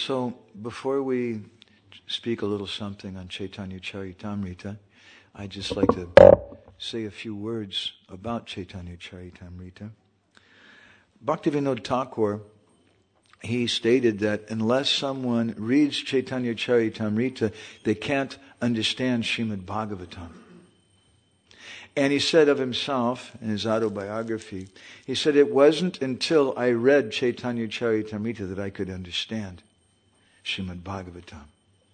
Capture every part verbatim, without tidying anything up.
So, before we speak a little something on Chaitanya Charitamrita, I'd just like to say a few words about Chaitanya Charitamrita. Bhaktivinoda Thakur, he stated that unless someone reads Chaitanya Charitamrita, they can't understand Srimad Bhagavatam. And he said of himself in his autobiography, he said, it wasn't until I read Chaitanya Charitamrita that I could understand Srimad Bhagavatam.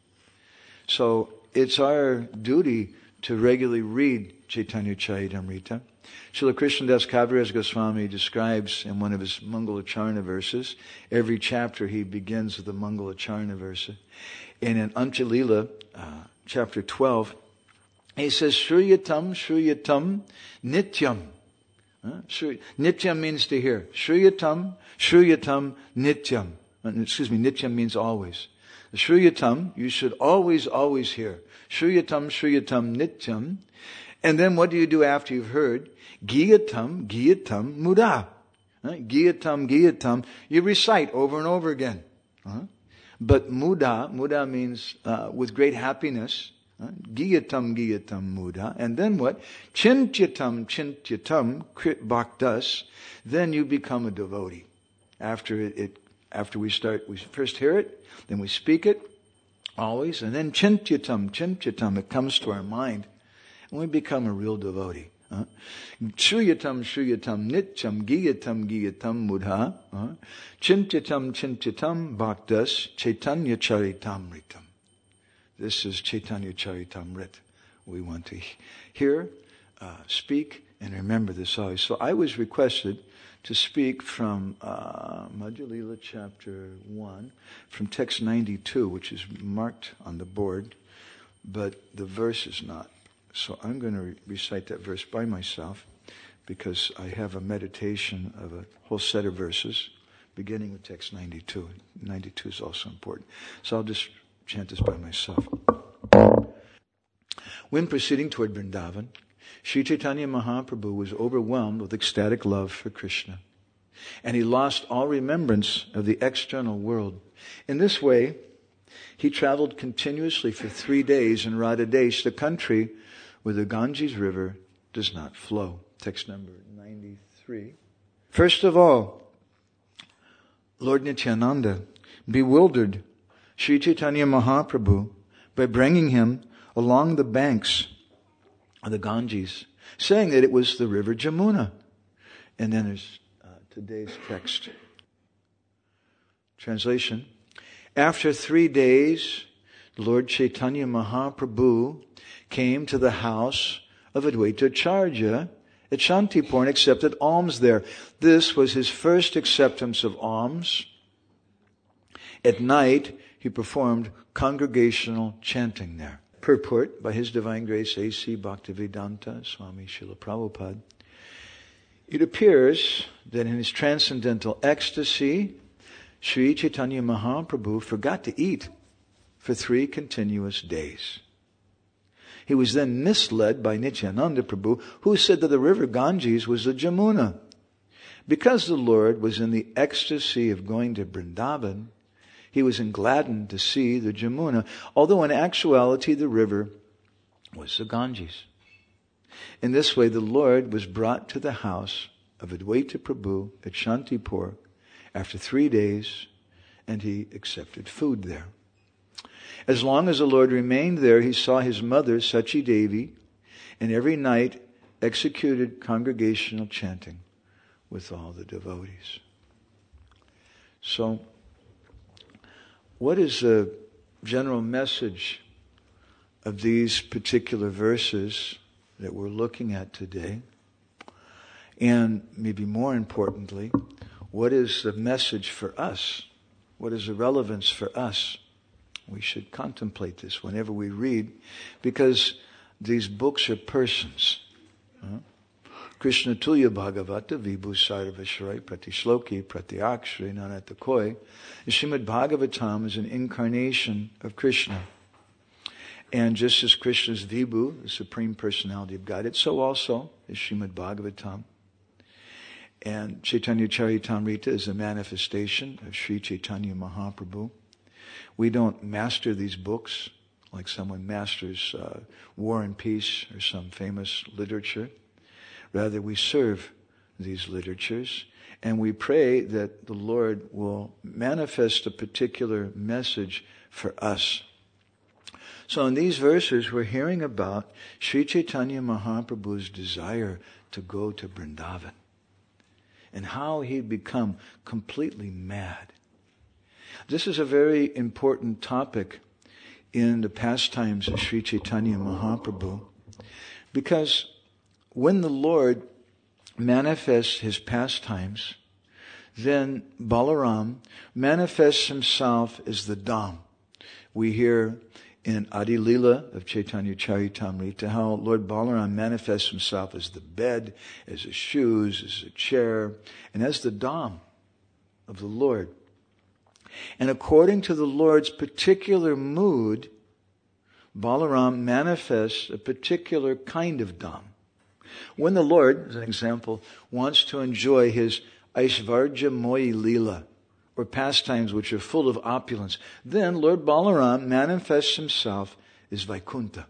So it's our duty to regularly read Chaitanya Charitamrita. Srila Krishnadas Kaviraj Goswami describes in one of his Mangalacharna verses, every chapter he begins with the Mangalacharna verse. And in Antya-lila, uh, chapter twelve, he says, Shruyatam, Shruyatam, Nityam. Uh, Shru- Nityam means to hear. Shruyatam, Shruyatam, Nityam. Uh, excuse me, Nityam means always. Shruyatam, you should always, always hear. Shruyatam, Shruyatam, Nityam. And then what do you do after you've heard? Giyatam, Giyatam, Muda. Uh, Giyatam, Giyatam, you recite over and over again. Uh, but Muda, Muda means uh, with great happiness. Giyatam, Giyatam, Muda. And then what? Chintyatam, Chintyatam, Krit Bhaktas. Then you become a devotee. After it, it, after we start, we first hear it, then we speak it, always, and then Chintyatam, Chintyatam, it comes to our mind, and we become a real devotee. Uh, Shruyatam, Shruyatam, Nityam, Giyatam, Giyatam, Mudha. Uh, Chintyatam, Chintyatam, Bhaktas, Chaitanya Charitamritam. This is Chaitanya Charitamrita. We want to hear, uh, speak, and remember this always. So I was requested to speak from uh, Madhya-lila chapter one, from text ninety-two, which is marked on the board, but the verse is not. So I'm going to re- recite that verse by myself, because I have a meditation of a whole set of verses, beginning with text ninety-two. ninety-two is also important. So I'll just chant this by myself. When proceeding toward Vrindavan, Sri Chaitanya Mahaprabhu was overwhelmed with ecstatic love for Krishna, and he lost all remembrance of the external world. In this way, he traveled continuously for three days in Radha Desh, the country where the Ganges River does not flow. Text number ninety-three. First of all, Lord Nityananda bewildered Sri Chaitanya Mahaprabhu by bringing him along the banks of the Ganges, saying that it was the river Jamuna. And then there's uh, today's text. Translation. After three days, Lord Chaitanya Mahaprabhu came to the house of Advaita Acharya at Shantipur and accepted alms there. This was his first acceptance of alms. At night, he performed congregational chanting there. Purport by His Divine Grace A C Bhaktivedanta Swami Srila Prabhupada. It appears that in his transcendental ecstasy, Sri Chaitanya Mahaprabhu forgot to eat for three continuous days. He was then misled by Nityananda Prabhu, who said that the river Ganges was the Jamuna. Because the Lord was in the ecstasy of going to Vrindavan, he was gladdened to see the Jamuna, although in actuality the river was the Ganges. In this way, the Lord was brought to the house of Advaita Prabhu at Shantipur after three days, and he accepted food there. As long as the Lord remained there, he saw his mother, Sachi Devi, and every night executed congregational chanting with all the devotees. So, what is the general message of these particular verses that we're looking at today? And maybe more importantly, what is the message for us? What is the relevance for us? We should contemplate this whenever we read, because these books are persons. Huh? Krishna Tulya Bhagavata Vibhu Sarvashray Pratishloki Pratyakshri Nanatakoi. The Srimad Bhagavatam is an incarnation of Krishna. And just as Krishna is Vibhu, the Supreme Personality of Godhead, so also is Srimad Bhagavatam. And Chaitanya Charitamrita is a manifestation of Sri Chaitanya Mahaprabhu. We don't master these books like someone masters uh, War and Peace or some famous literature. Rather, we serve these literatures, and we pray that the Lord will manifest a particular message for us. So in these verses, we're hearing about Sri Chaitanya Mahaprabhu's desire to go to Vrindavan and how he'd become completely mad. This is a very important topic in the pastimes of Sri Chaitanya Mahaprabhu, because when the Lord manifests his pastimes, then Balaram manifests himself as the Dham. We hear in Adi Lila of Chaitanya Charitamrita how Lord Balaram manifests himself as the bed, as the shoes, as a chair, and as the Dham of the Lord. And according to the Lord's particular mood, Balaram manifests a particular kind of Dham. When the Lord, as an example, wants to enjoy his Aishvarja Moyi Lila, or pastimes which are full of opulence, then Lord Balaram manifests himself as Vaikuntha.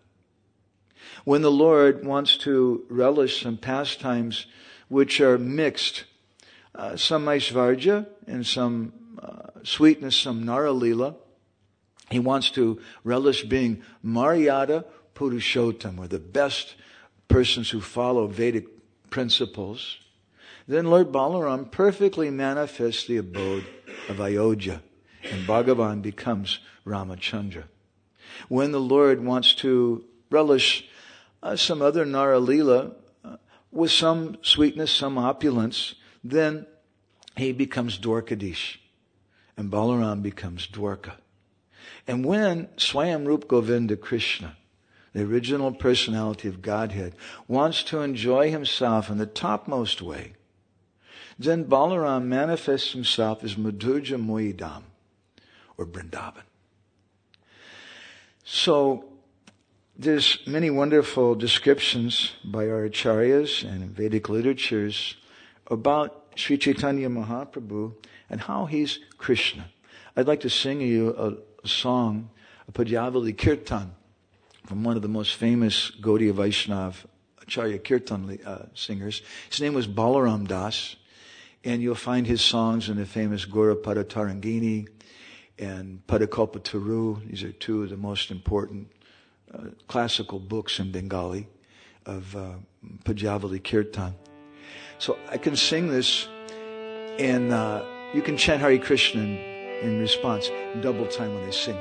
When the Lord wants to relish some pastimes which are mixed, uh, some Aishvarja and some uh, sweetness, some Nara Lila, he wants to relish being Maryada Purushottam, or the best persons who follow Vedic principles. Then Lord Balaram perfectly manifests the abode of Ayodhya, and Bhagavan becomes Ramachandra. When the Lord wants to relish uh, some other Nara Lila uh, with some sweetness, some opulence, then he becomes Dwarkadish, and Balaram becomes Dwarka. And when Swayam Rup Govinda Krishna, the original personality of Godhead, wants to enjoy himself in the topmost way, then Balaram manifests himself as Madhurya Moyidam, or Vrindavan. So, there's many wonderful descriptions by our acharyas and in Vedic literatures about Sri Chaitanya Mahaprabhu and how he's Krishna. I'd like to sing you a, a song, a Padyavali Kirtan, from one of the most famous Gaudiya Vaishnav Acharya Kirtan uh, singers. His name was Balaram Das, and you'll find his songs in the famous Gaura Pada Tarangini and Padakalpa Taru. These are two of the most important uh, classical books in Bengali of uh, Padyavali Kirtan. So I can sing this, and uh, you can chant Hare Krishna in, in response, in double time when they sing.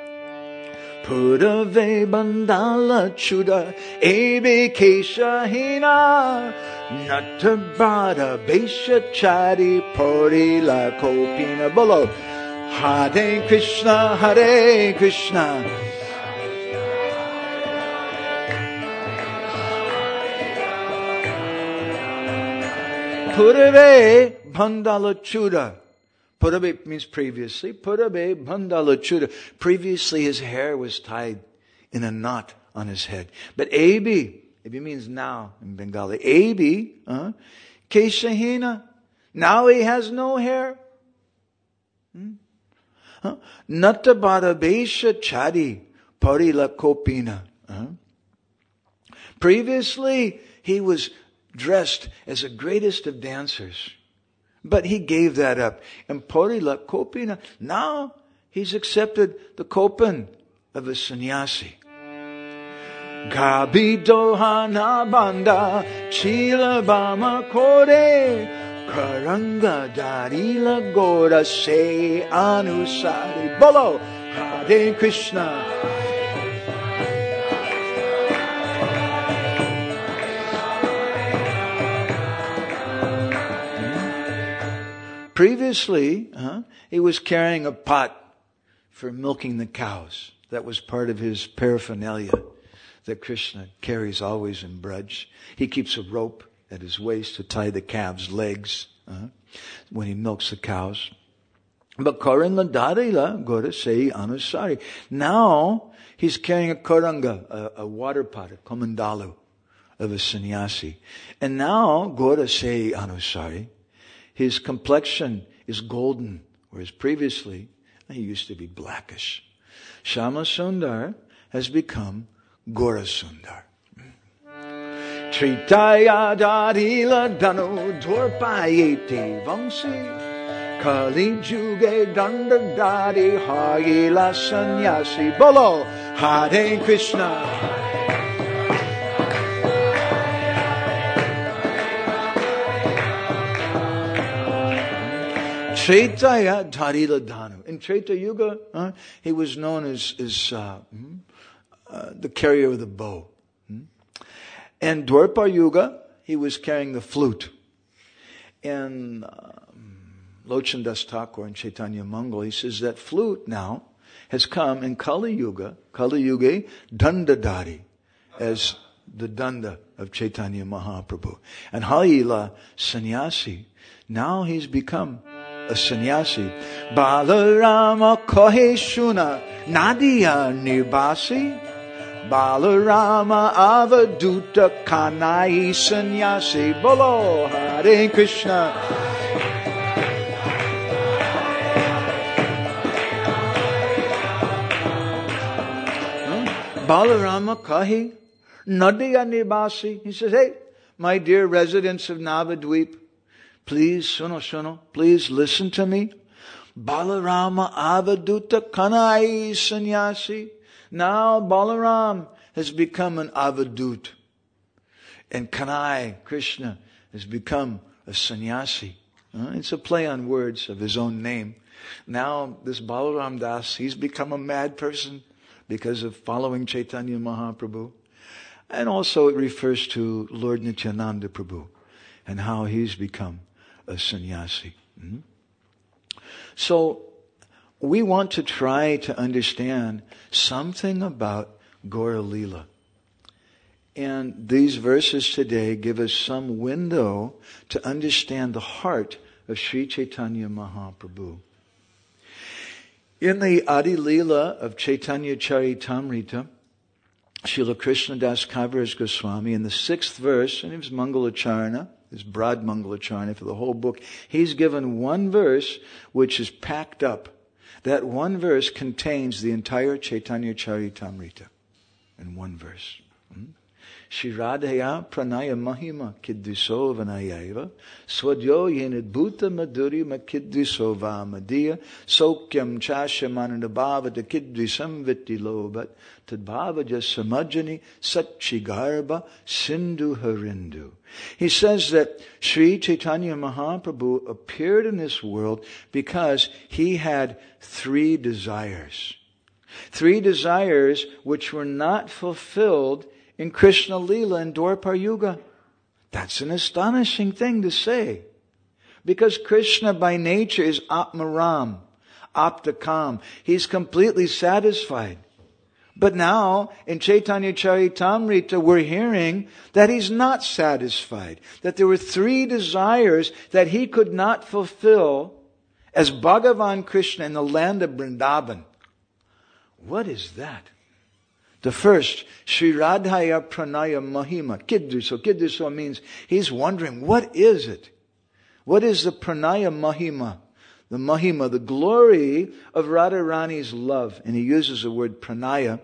Purave bandala chuda ebe kesha hina natabada besha chari pori la kopina bolo Hare Krishna Hare Krishna Purave bandala chuda. Purabe means previously. Purabe bandala chuda. Previously his hair was tied in a knot on his head. But Abi, Abi means now in Bengali. Abi, uh, Keshahina. Now he has no hair. Hmm? Huh? Natabara Besha Chadi Parila Kopina. Uh? Previously he was dressed as the greatest of dancers. But he gave that up. And Parila Kopina, now he's accepted the kopan of a sannyasi. Gabi Dohana Banda Chila Bama Kore Karanga Darila Gora Se Anusari Bolo Hare Krishna. Previously, uh, he was carrying a pot for milking the cows. That was part of his paraphernalia that Krishna carries always in Braj. He keeps a rope at his waist to tie the calves' legs uh, when he milks the cows. But Karanga Darila Gora Sei Anusari. Now he's carrying a karanga, a, a water pot, a komandalu of a sannyasi. And now Gora Sei Anusari. His complexion is golden, whereas previously He used to be blackish. Shama Sundar has become Gora Sundar. Tritaya Darila Danu Dwarpayete Vamsi Kali Juge Dandadari Hagila Sanyasi Bolo Hare Krishna. Chaitanya Dharila Dhanu. In Treta Yuga, uh, he was known as, as uh, uh, the carrier of the bow. And Dwarpa Yuga, he was carrying the flute. And uh, Lochan Das Thakur in Chaitanya Mangal, he says that flute now has come in Kali Yuga, Kali Yuga, Dandadari, as the Danda of Chaitanya Mahaprabhu. And Haila Sannyasi, now he's become a sannyasi. Balarama Kohe Shuna Nadia Nibasi Balarama Avaduta Kanai Sannyasi. Bolo Hare Krishna. hmm? Balarama Kahi Nadia Nibasi. He says, hey, my dear residents of Navadweep, please, suno, suno, please listen to me. Balarama Avaduta Kanai Sannyasi. Now Balaram has become an Avadut. And Kanai, Krishna, has become a sannyasi. Uh, it's a play on words of his own name. Now this Balaram Das, he's become a mad person because of following Chaitanya Mahaprabhu. And also it refers to Lord Nityananda Prabhu and how he's become a sannyasi. Mm-hmm. So we want to try to understand something about Gaura Leela. And these verses today give us some window to understand the heart of Sri Chaitanya Mahaprabhu. In the Adi Leela of Chaitanya Charitamrita, Srila Krishnadas Kaviraj Goswami, in the sixth verse, and it was Mangalacharana, this broad Mangalacharana for the whole book, he's given one verse which is packed up. That one verse contains the entire Chaitanya Charitamrita in one verse. Hmm? Shri Radhaya Pranaya Mahima Kiddiso Vanayaiva Swadyo Yenid Bhuta Madhuri Makiddiso Vamadiya Sokyam Chashamanandabhava Kiddisam Vittilobat Tadbhava Jasamajani Satchigarba Sindhu Harindu. He says that Sri Chaitanya Mahaprabhu appeared in this world because he had three desires. Three desires which were not fulfilled in Krishna Leela and Dwarpar Yuga. That's an astonishing thing to say. Because Krishna by nature is Atmaram, Aptakam. He's completely satisfied. But now, in Chaitanya Charitamrita, we're hearing that he's not satisfied. That there were three desires that he could not fulfill as Bhagavan Krishna in the land of Vrindavan. What is that? The first, Sri Radhaya Pranaya Mahima, Kidduso. Kidduso means he's wondering, what is it? What is the Pranaya Mahima? The Mahima, the glory of Radharani's love. And he uses the word Pranaya.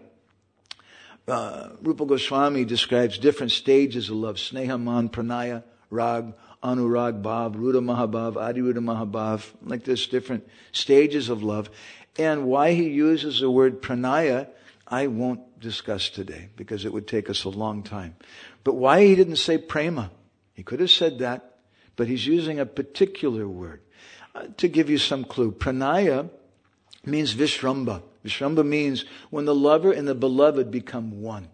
Uh, Rupa Goswami describes different stages of love. Snehaman, Pranaya, Rag, Anurag, Bhav, Ruda Mahabhav, Adi Ruda Mahabhav. Like this, different stages of love. And why he uses the word Pranaya, I won't discuss today because it would take us a long time. But why he didn't say prema? He could have said that, but he's using a particular word. Uh, to give you some clue, pranaya means vishramba. Vishramba means when the lover and the beloved become one.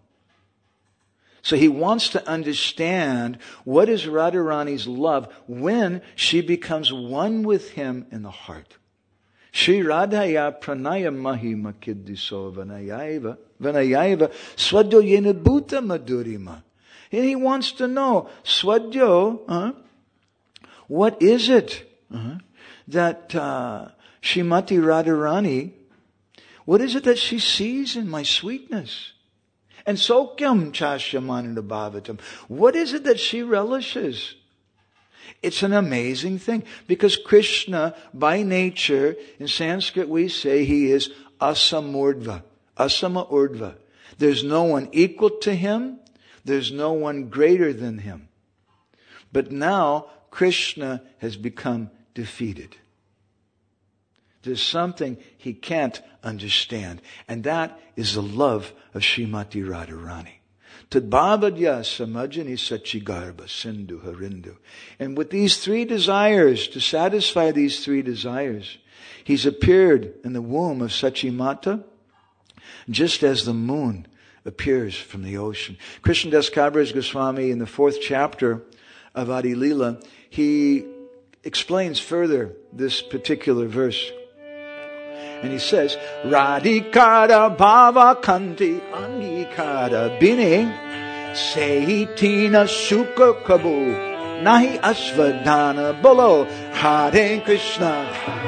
So he wants to understand what is Radharani's love when she becomes one with him in the heart. Shri Radhaya Pranaya Mahima Kiddiso Vanayaiva Vanayaiva Swadyo Yena Bhuta Madhurima. And he wants to know, Swadyo, uh, what is it uh, that uh, Srimati Radharani, what is it that she sees in my sweetness? And Sokyam Chasyamananda Bhavatam, what is it that she relishes? It's an amazing thing. Because Krishna, by nature, in Sanskrit we say he is asamurdva. Asama urdva. There's no one equal to him. There's no one greater than him. But now, Krishna has become defeated. There's something he can't understand. And that is the love of Srimati Radharani. Tadbhavadya samajani sachigarba sindhu harindu. And with these three desires, to satisfy these three desires, he's appeared in the womb of Sachimata, just as the moon appears from the ocean. Krishnadas Kaviraj Goswami, in the fourth chapter of Adi Leela, he explains further this particular verse. And he says, Radhikara bhava kanti angikara bine seitina sukha kabu nahi asvadana bolo Hare Krishna.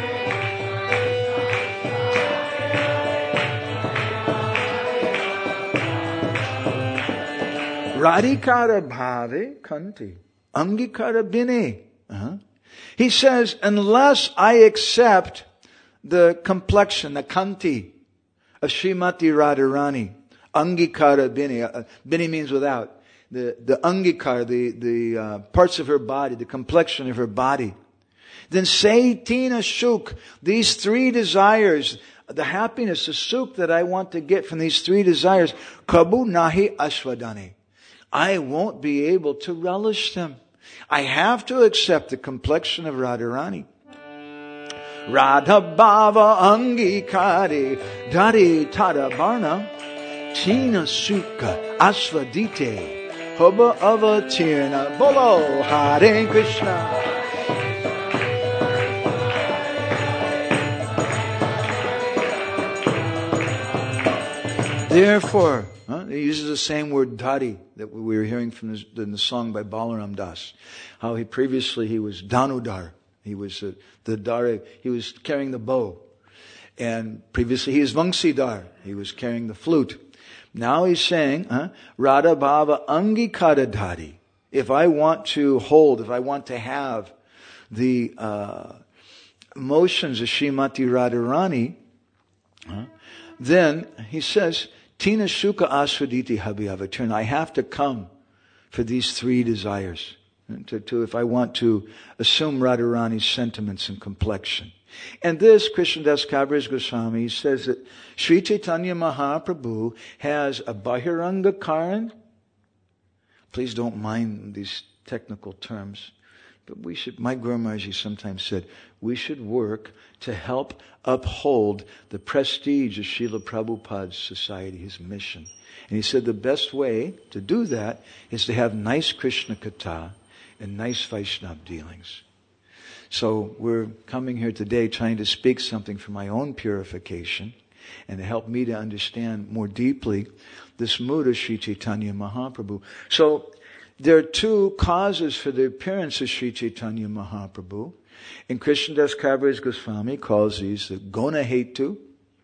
Radhikara bhave kanti angikara bine. Uh-huh. He says, unless I accept the complexion, the kanti of Srimati Radharani, angikara bini. Uh, bini means without. The, the angikara, the, the uh, parts of her body, the complexion of her body. Then seitina shuk, these three desires, the happiness, the sukh that I want to get from these three desires, kabu nahi ashwadani. I won't be able to relish them. I have to accept the complexion of Radharani. Radha Bhava Angikari Dari Tadabarna Tina Sukha Asvadite Hoba Avatirna Bolo Hare Krishna. Therefore, huh, he uses the same word Dari that we were hearing from this, in the song by Balaram Das. How he previously he was Danudar. He was uh, the Dar, he was carrying the bow. And previously he is Vangsidar. He was carrying the flute. Now he's saying, huh, Radha Bhava Angikara Dhari. If I want to hold, if I want to have the uh, emotions of Srimati Radharani, huh, then he says, Tina Sukha Aswaditi Habhyavatirna. I have to come for these three desires. To, to, if I want to assume Radharani's sentiments and complexion. And this, Krishnadas Kaviraj Goswami says that Sri Chaitanya Mahaprabhu has a Bahiranga Karan. Please don't mind these technical terms. But we should, my Guru Maharaj sometimes said, we should work to help uphold the prestige of Srila Prabhupada's society, his mission. And he said the best way to do that is to have nice Krishna Katha and nice Vaishnava dealings. So we're coming here today trying to speak something for my own purification and to help me to understand more deeply this mood of Sri Chaitanya Mahaprabhu. So there are two causes for the appearance of Sri Chaitanya Mahaprabhu. And Krishnadas Kaviraj Goswami calls these the Gona Hetu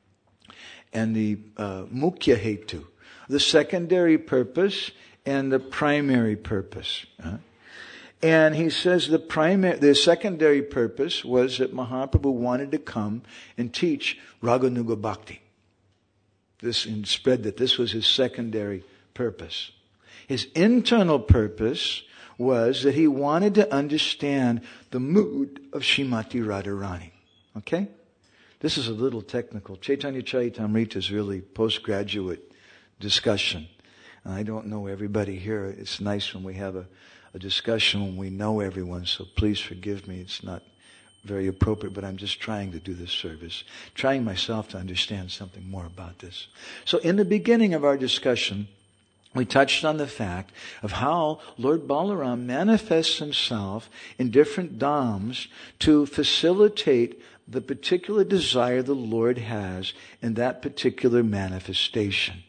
and the uh, Mukhya Hetu. The secondary purpose and the primary purpose. Uh, And he says the primary, the secondary purpose was that Mahaprabhu wanted to come and teach Raganuga Bhakti. This, and spread that this was his secondary purpose. His internal purpose was that he wanted to understand the mood of Srimati Radharani. Okay? This is a little technical. Chaitanya Charitamrita is really postgraduate discussion. And I don't know everybody here. It's nice when we have a a discussion when we know everyone, so please forgive me. It's not very appropriate, but I'm just trying to do this service, trying myself to understand something more about this. So in the beginning of our discussion, we touched on the fact of how Lord Balaram manifests himself in different dhams to facilitate the particular desire the Lord has in that particular manifestation.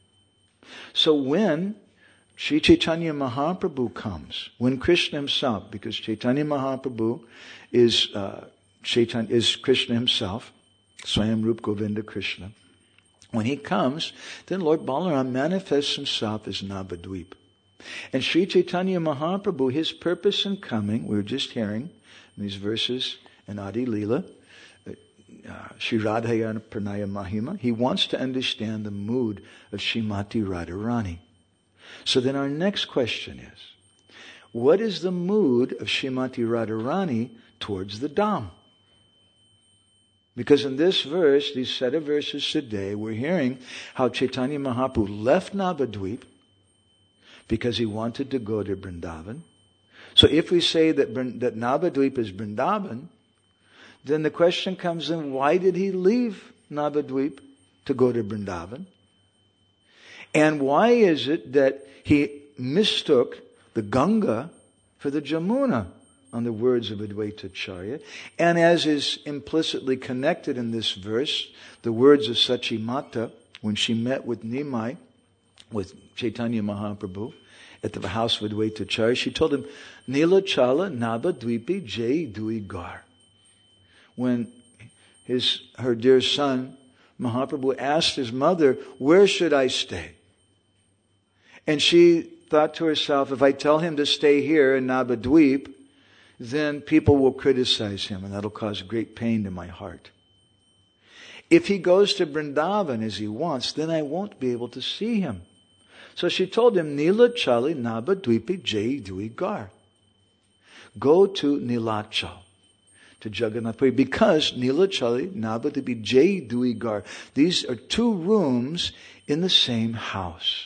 So when Sri Chaitanya Mahaprabhu comes, when Krishna himself, because Chaitanya Mahaprabhu is uh, Chaitanya, is Krishna himself, Swayam Rup Govinda Krishna. When he comes, then Lord Balaram manifests himself as Navadvip. And Sri Chaitanya Mahaprabhu, his purpose in coming, we were just hearing in these verses in Adi Leela, uh, Sri Radhayana Pranaya Mahima, he wants to understand the mood of Srimati Radharani. So then our next question is, what is the mood of Srimati Radharani towards the Dham? Because in this verse, these set of verses today, we're hearing how Chaitanya Mahaprabhu left Navadvip because he wanted to go to Vrindavan. So if we say that, that Navadvip is Vrindavan, then the question comes in, why did he leave Navadvip to go to Vrindavan? And why is it that he mistook the Ganga for the Jamuna, on the words of Advaita Acharya? And as is implicitly connected in this verse, the words of Sachimata, when she met with Nimai, with Chaitanya Mahaprabhu, at the house of Advaita Acharya, she told him, Nila Chala Naba Dvipi Jai Dui Gar. When his, her dear son, Mahaprabhu, asked his mother, where should I stay? And she thought to herself, if I tell him to stay here in Navadvip, then people will criticize him, and that'll cause great pain to my heart. If he goes to Vrindavan as he wants, then I won't be able to see him. So she told him, Nila Chali Navadvipi Jai Dui Gar. Go to Nilachal, to Jagannath Puri, because Nilachali Navadvipi Jai Dui Gar. These are two rooms in the same house.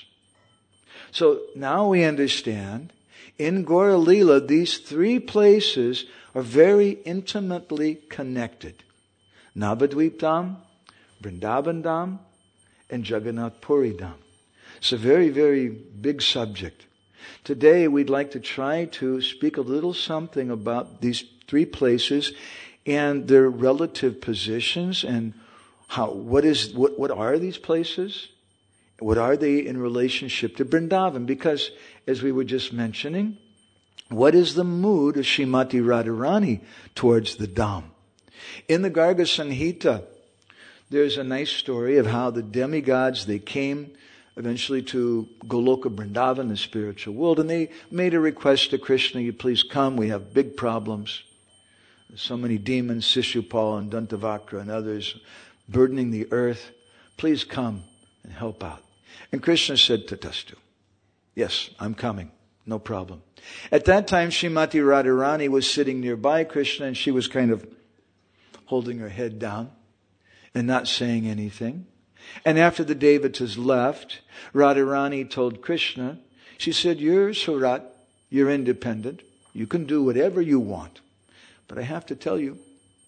So now we understand, in Gaura Leela, these three places are very intimately connected. Navadvip Dham, Vrindavan Dham, and Jagannath Puri Dham. It's a very, very big subject. Today we'd like to try to speak a little something about these three places and their relative positions and how, what is, what, what are these places? What are they in relationship to Vrindavan? Because, as we were just mentioning, what is the mood of Srimati Radharani towards the Dham? In the Garga Samhita, there's a nice story of how the demigods, they came eventually to Goloka Vrindavan, the spiritual world, and they made a request to Krishna, you please come, we have big problems. There's so many demons, Sishupal and Dantavakra and others, burdening the earth. Please come and help out. And Krishna said, Tatastu. Yes, I'm coming. No problem. At that time, Srimati Radharani was sitting nearby Krishna, and she was kind of holding her head down and not saying anything. And after the Devatas left, Radharani told Krishna, she said, you're Surat, you're independent, you can do whatever you want. But I have to tell you,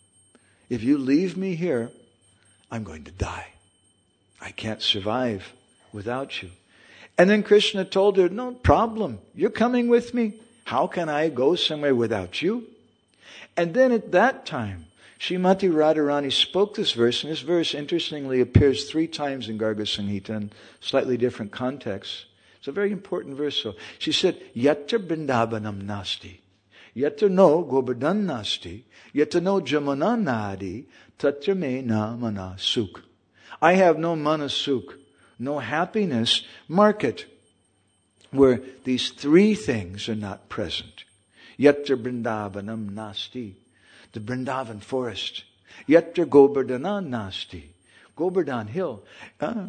if you leave me here, I'm going to die. I can't survive without you. And then Krishna told her, no problem. You're coming with me. How can I go somewhere without you? And then at that time, Srimati Radharani spoke this verse, and this verse interestingly appears three times in Garga Samhita in slightly different contexts. It's a very important verse. So she said, Yatra Vrindavanam Nasti, Yatra no Govardhan Nasti, Yatra no Jamuna Nadi, Tatra me na mana sukh. I have no manasukh, no happiness market, where these three things are not present. Yatra Vrindavanam Nasti, the Vrindavan forest. Yatra Govardhana Nasti, Govardhan hill. Uh,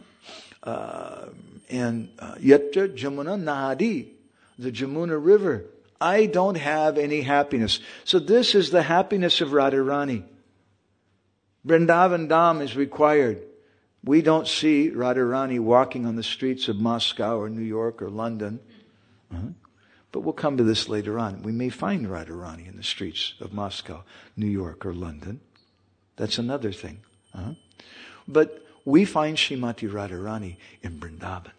uh, and uh, Yatra Jamuna Nadi, the Jamuna river. I don't have any happiness. So this is the happiness of Radharani. Vrindavan Dham is required. We don't see Radharani walking on the streets of Moscow or New York or London. Uh-huh. But we'll come to this later on. We may find Radharani in the streets of Moscow, New York, or London. That's another thing. Uh-huh. But we find Srimati Radharani in Vrindavan.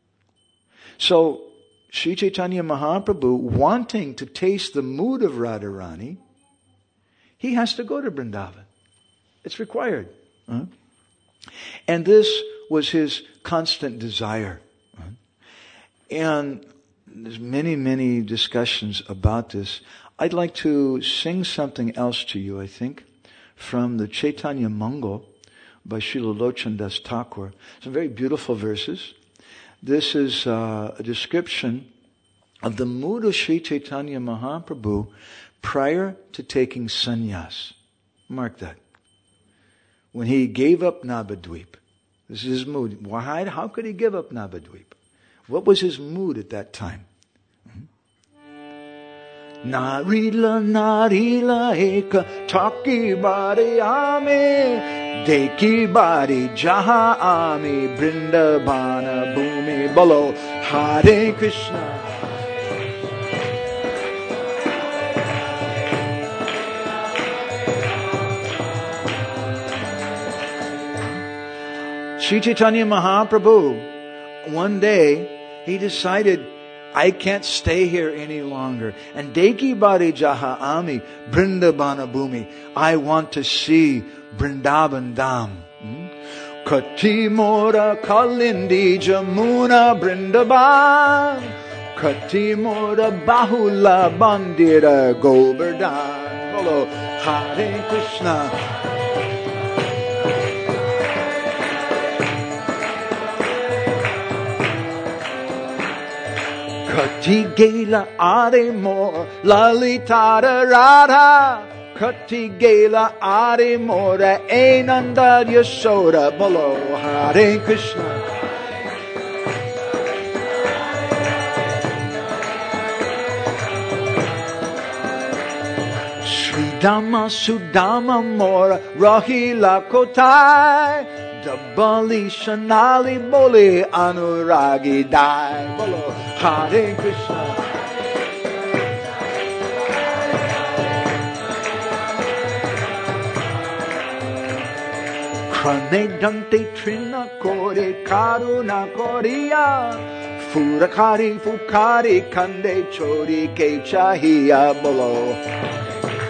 So, Sri Chaitanya Mahaprabhu, wanting to taste the mood of Radharani, he has to go to Vrindavan. It's required. Uh-huh. And this was his constant desire. Uh-huh. And there's many, many discussions about this. I'd like to sing something else to you, I think, from the Chaitanya Mangal by Srila Lochan Das Thakur. Some very beautiful verses. This is uh, a description of the mood of Sri Chaitanya Mahaprabhu prior to taking sannyas. Mark that. When he gave up Navadvip. This is his mood. Why? How could he give up Navadvip? What was his mood at that time? Narila narila eka taki bari ame deki bari jaha ame brindabana bhumi bolo Hare Krishna. Sri Chaitanya Mahaprabhu, one day, he decided, I can't stay here any longer. And Deki Bari Jaha Ami, Brindabana Bhumi. I want to see Brindavan Dham. Kati Mora Kalindi Jamuna Brindaban. Kati Mora Bahula Bandira Govardhan. Hello, Hare Krishna. Kati Gela Are More Lalitara Radha. Kati Gela Are More Ananda Yashoda. Bolo Hare Krishna. Sridama Sudama More Rahila Kotai. Dabali Shanali Boli Anuragi Dai. Bolo Hare Krishna. Krane Dante Trina Kore Karuna Korea. Furakari Fukari Kande Chori Ke Chahiya. Bolo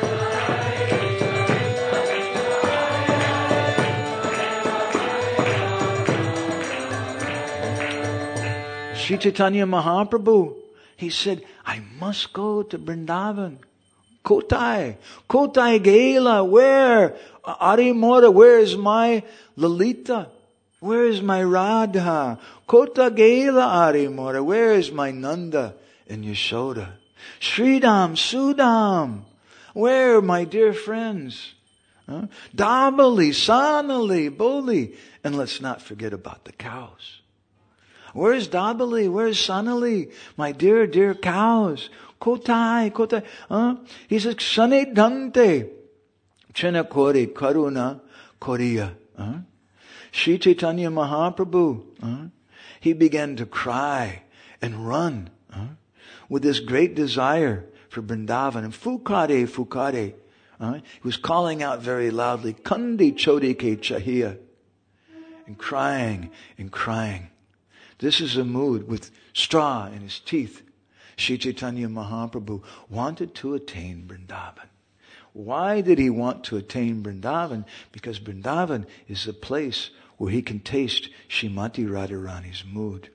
Sri Chaitanya Mahaprabhu, he said, I must go to Vrindavan. Kotai. Kotai Gela. Where? Arimora. Where is my Lalita? Where is my Radha? Kota Gela Arimora. Where is my Nanda and Yashoda? Sridham, Sudam. Where, my dear friends? Huh? Dabali, Sanali, Boli. And let's not forget about the cows. Where's Dabali? Where's Sanali? My dear, dear cows. Kotai, Kotai. Huh? He says, Shane Dante. Chena Kori, Karuna, Korea. Huh? Sri Chaitanya Mahaprabhu. Huh? He began to cry and run huh? with this great desire for Vrindavan. And Fukare, Fukare. Huh? He was calling out very loudly, Kandi Chodi Ke Chahiya. And crying and crying. This is a mood with straw in his teeth. Sri Chaitanya Mahaprabhu wanted to attain Vrindavan. Why did he want to attain Vrindavan? Because Vrindavan is the place where he can taste Srimati Radharani's mood.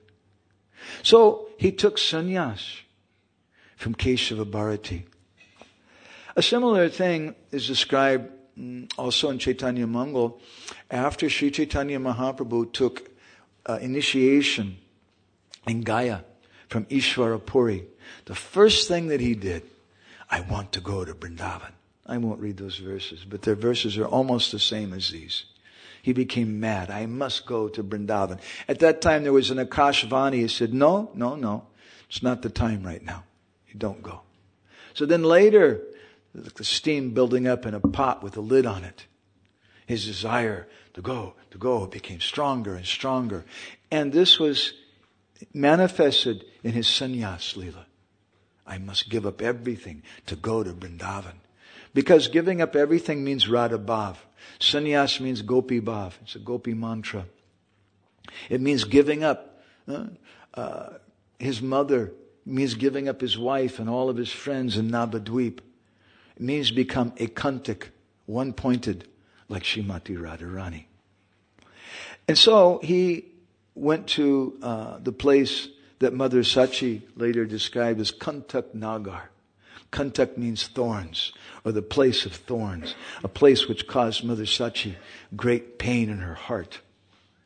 So he took sannyas from Keshava Bharati. A similar thing is described also in Chaitanya Mangal. After Sri Chaitanya Mahaprabhu took Uh, initiation in Gaya from Ishvara Puri, the first thing that he did, I want to go to Vrindavan. I won't read those verses, but their verses are almost the same as these. He became mad. I must go to Vrindavan. At that time there was an Akashvani. He said, no, no, no. It's not the time right now. You don't go. So then later, the steam building up in a pot with a lid on it. His desire to go, to go became stronger and stronger. And this was manifested in his sannyas lila. I must give up everything to go to Vrindavan. Because giving up everything means Radha Bhav. Sannyas means Gopi Bhav. It's a Gopi mantra. It means giving up uh, uh, his mother. It means giving up his wife and all of his friends in Navadvip. It means become ekantik, one-pointed, like Srimati Radharani. And so he went to uh, the place that Mother Sachi later described as Kantak Nagar. Kantak means thorns, or the place of thorns, a place which caused Mother Sachi great pain in her heart.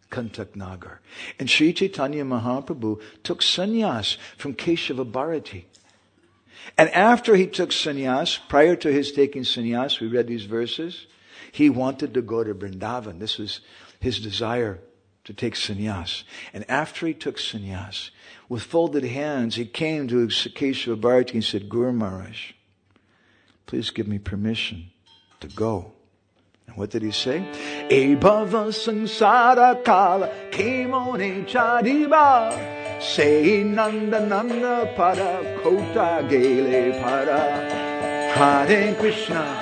Kantak Nagar. And Sri Chaitanya Mahaprabhu took sannyas from Keshava Bharati. And after he took sannyas, prior to his taking sannyas, we read these verses, he wanted to go to Vrindavan. This was his desire, to take sannyas. And after he took sannyas, with folded hands, he came to Keshava Bharati and said, Guru Maharaj, please give me permission to go. And what did he say? E bhava sansara kala kemone chadiba say nanda nanda para kota gele para Hare Krishna.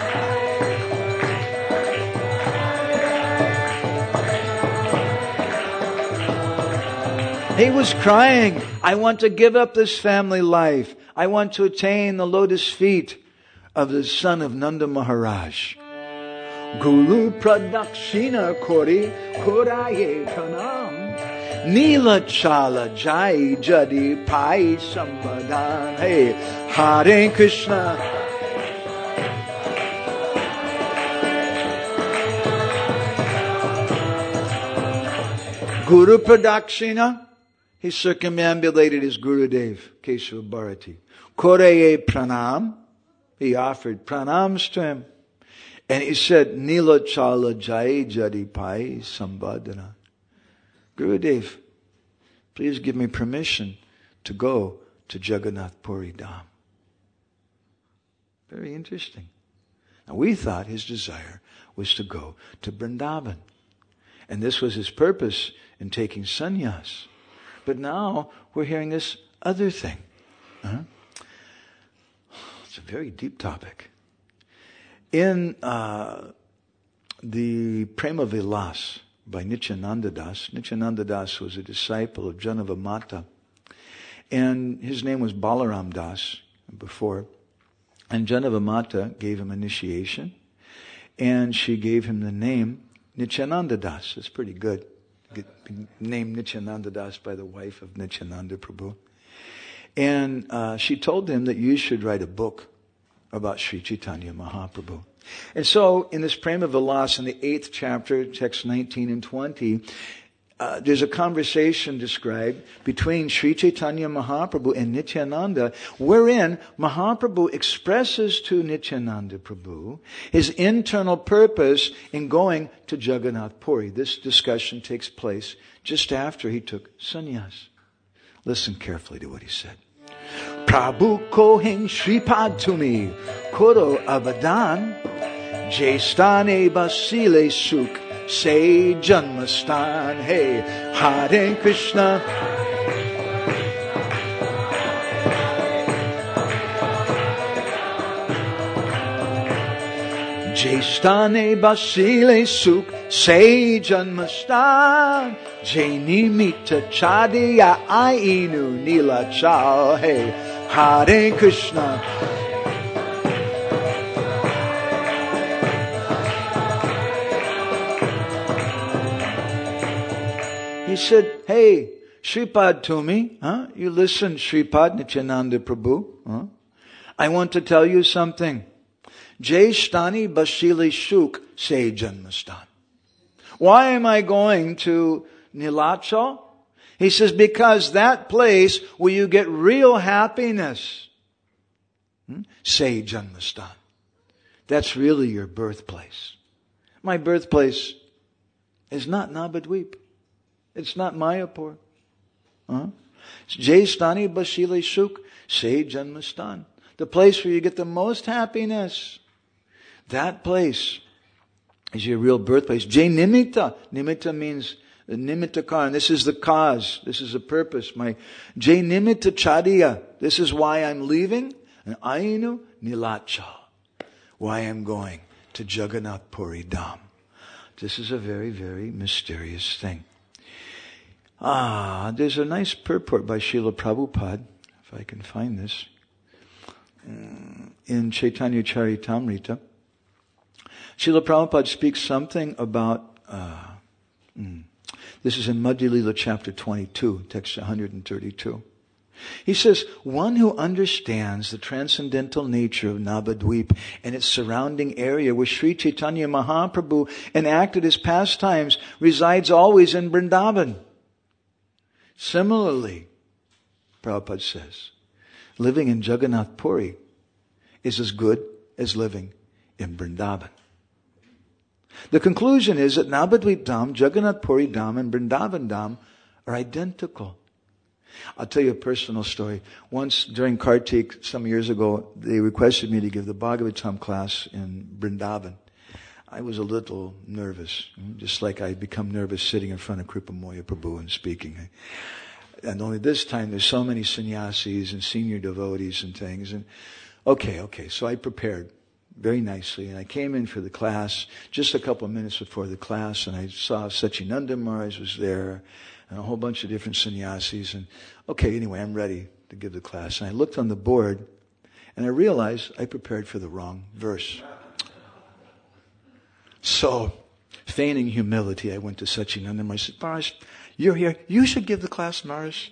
He was crying, I want to give up this family life. I want to attain the lotus feet of the son of Nanda Maharaj. Guru Pradakshina Kori Koraye Pranam Nila Chala Jai Jadi Pai Sambadan. Hey, Hare Krishna. Guru Pradakshina. He circumambulated his Gurudev, Keshava Bharati. Koraye Pranam. He offered pranams to him. And he said, Nila Chala Jai Jadi Pai Sambadana. Gurudev, please give me permission to go to Jagannath Puri Dham. Very interesting. Now we thought his desire was to go to Vrindavan. And this was his purpose in taking sannyas. But now we're hearing this other thing. Uh-huh. It's a very deep topic. In uh, the Prema Vilas by Nityananda Das, Nityananda Das was a disciple of Janava Mata. And his name was Balaram Das before. And Janava Mata gave him initiation. And she gave him the name Nityananda Das. That's pretty good. Named Nityananda Das by the wife of Nityananda Prabhu. And uh, she told him that you should write a book about Sri Chaitanya Mahaprabhu. And so, in this Prema Vilas, in the eighth chapter, texts nineteen and twenty, uh, there's a conversation described between Sri Chaitanya Mahaprabhu and Nityananda, wherein Mahaprabhu expresses to Nityananda Prabhu his internal purpose in going to Jagannath Puri. This discussion takes place just after he took sannyas. Listen carefully to what he said. Prabhu kohen Shripad tumi koro avadan jestane basile suk say janmastan. Hey, Hare Krishna. Jestane basile suk say janmastan. Jainimita chadiya ainu nila chal. Hey, Hare Krishna. He said, hey, Shripad Tumi, huh? You listen, Shripad Nityananda Prabhu. Huh? I want to tell you something. Jaishtani Bashili Shuk say Janmastan. Why am I going to Nilachal? He says, because that place where you get real happiness, hmm? Say Janmastan. That's really your birthplace. My birthplace is not Navadvip. It's not Mayapur. Huh? Jaistani Bashile Shuk, say Janmastan. The place where you get the most happiness. That place is your real birthplace. Jai Nimitta. Nimitta means the Nimitta Karan. This is the cause. This is the purpose. My Jai Nimitta Chadiya. This is why I'm leaving. And Ainu Nilacha. Why I'm going to Jagannath Puri Dham. This is a very, very mysterious thing. Ah, there's a nice purport by Srila Prabhupada, if I can find this, in Chaitanya Charitamrita. Srila Prabhupada speaks something about, uh, mm, this is in Madhya Lila chapter twenty-two, text one hundred thirty-two. He says, one who understands the transcendental nature of Navadvip and its surrounding area where Sri Chaitanya Mahaprabhu enacted his pastimes resides always in Vrindavan. Similarly, Prabhupada says, living in Jagannath Puri is as good as living in Vrindavan. The conclusion is that Navadvip Dham, Jagannath Puri Dham, and Vrindavan Dham are identical. I'll tell you a personal story. Once during Kartik, some years ago, they requested me to give the Bhagavatam class in Vrindavan. I was a little nervous, just like I become nervous sitting in front of Kripamoya Prabhu and speaking. And only this time there's so many sannyasis and senior devotees and things. And okay, okay, so I prepared very nicely, and I came in for the class just a couple of minutes before the class, and I saw Sachinanda Maharaj was there, and a whole bunch of different sannyasis, and okay, anyway, I'm ready to give the class. And I looked on the board, and I realized I prepared for the wrong verse. So, feigning humility, I went to Sachinanda Maharaj. I said, Maharaj, you're here, you should give the class, Maharaj.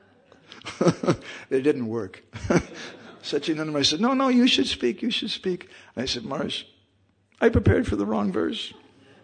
It didn't work. Sachinanda Maharaj said, no, no, you should speak, you should speak. I said, Maharaj, I prepared for the wrong verse.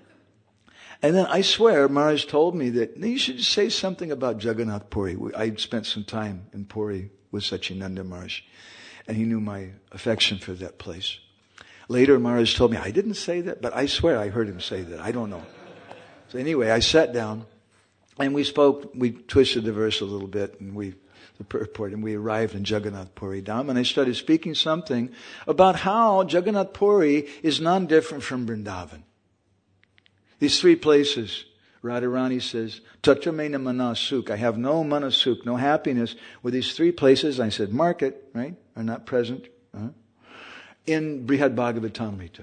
And then I swear, Maharaj told me that you should say something about Jagannath Puri. I spent some time in Puri with Sachinanda Maharaj, and he knew my affection for that place. Later, Maharaj told me, I didn't say that, but I swear I heard him say that. I don't know. So anyway, I sat down, and we spoke, we twisted the verse a little bit, and we the purport, and we arrived in Jagannath Puri Dham, and I started speaking something about how Jagannath Puri is non-different from Vrindavan. These three places, Radharani says, Tatra mena manasuk, I have no manasuk, no happiness with these three places. I said, market, right, are not present uh, in Brihad Bhagavatamrita.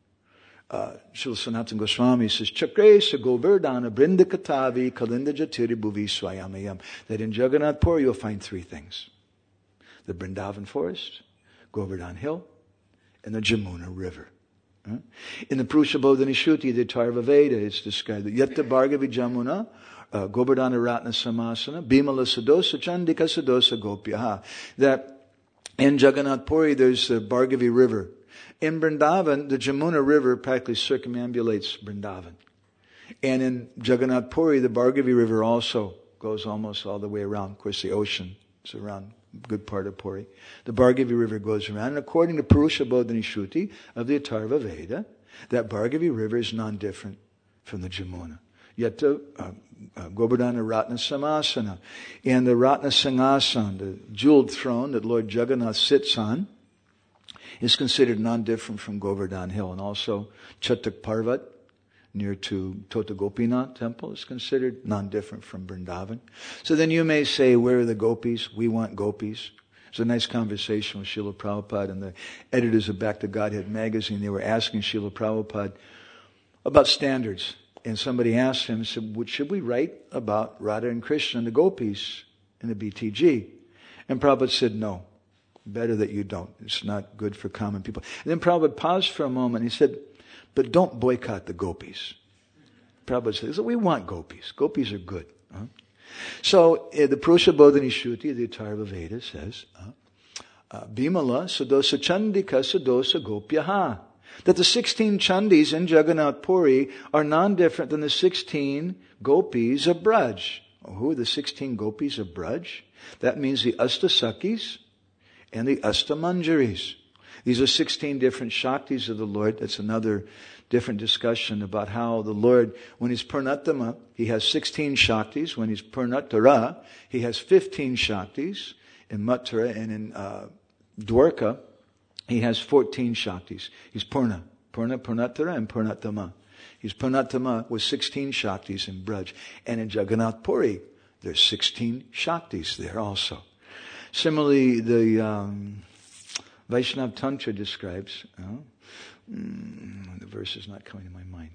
Uh, Srila Sanatana Goswami says, Chakresa Govardhana Brindakatavi Kalinda Jatiri Bhuvi Swayamayam. That in Jagannath Puri you'll find three things. The Vrindavan forest, Govardhan hill, and the Jamuna river. Huh? In the Purusha Bodhini Shruti, the Atharva Veda, it's described that Yatta Bhargavi Jamuna, uh, Govardhana Ratna Samasana, Bimala Sadosa Chandika Sadosa Gopyaha. That in Jagannath Puri there's the Bhargavi river. In Vrindavan, the Jamuna River practically circumambulates Vrindavan. And in Jagannath Puri, the Bhargavi River also goes almost all the way around. Of course, the ocean is around a good part of Puri. The Bhargavi River goes around. And according to Purusha Bodhini Shruti of the Atharva Veda, that Bhargavi River is non-different from the Jamuna. Yet the uh, uh, Govardhana Ratna Samasana. And the Ratna Singhasan, the jeweled throne that Lord Jagannath sits on, is considered non-different from Govardhan Hill. And also Chatak Parvat, near to Tota Gopinath temple, is considered non-different from Vrindavan. So then you may say, where are the gopis? We want gopis. It's a nice conversation with Srila Prabhupada and the editors of Back to Godhead magazine. They were asking Srila Prabhupada about standards. And somebody asked him, said, should we write about Radha and Krishna and the gopis in the B T G? And Prabhupada said, no. Better that you don't. It's not good for common people. And then Prabhupada paused for a moment. He said, but don't boycott the gopis. Prabhupada said, we want gopis. Gopis are good. Huh? So uh, the Purusha Bodhini Shruti, the Atharva Veda says, uh, uh, Bimala Sadosa Chandika Sadosa Gopyaha. That the sixteen Chandis in Jagannath Puri are non-different than the sixteen gopis of Braj. Oh, who are the sixteen gopis of Braj? That means the Astasakis and the Astamanjaris. These are sixteen different Shaktis of the Lord. That's another different discussion about how the Lord, when He's Purnattama, He has sixteen Shaktis. When He's Purnattara, He has fifteen Shaktis. In Mathura and in uh, Dwarka, He has fourteen Shaktis. He's Purna. Purna, Purnattara, and Purnattama. He's Purnattama with sixteen Shaktis in Braj. And in Jagannath Puri, there's sixteen Shaktis there also. Similarly, the um, Vaishnava Tantra describes, uh, mm, the verse is not coming to my mind.